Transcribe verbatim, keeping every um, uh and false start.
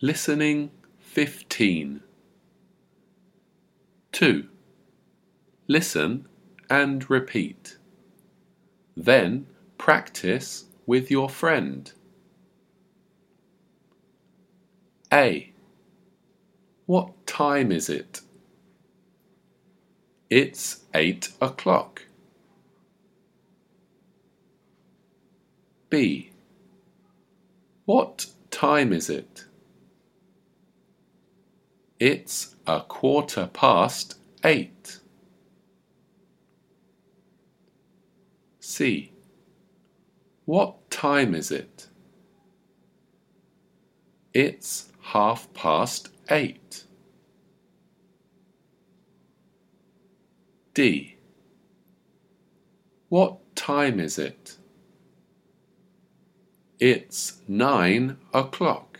Listening fifteen. two. Listen and repeat. Then practice with your friend. A. What time is it? It's eight o'clock. B. What time is it? It's a quarter past eight. C. What time is it? It's half past eight. D. What time is it? It's nine o'clock.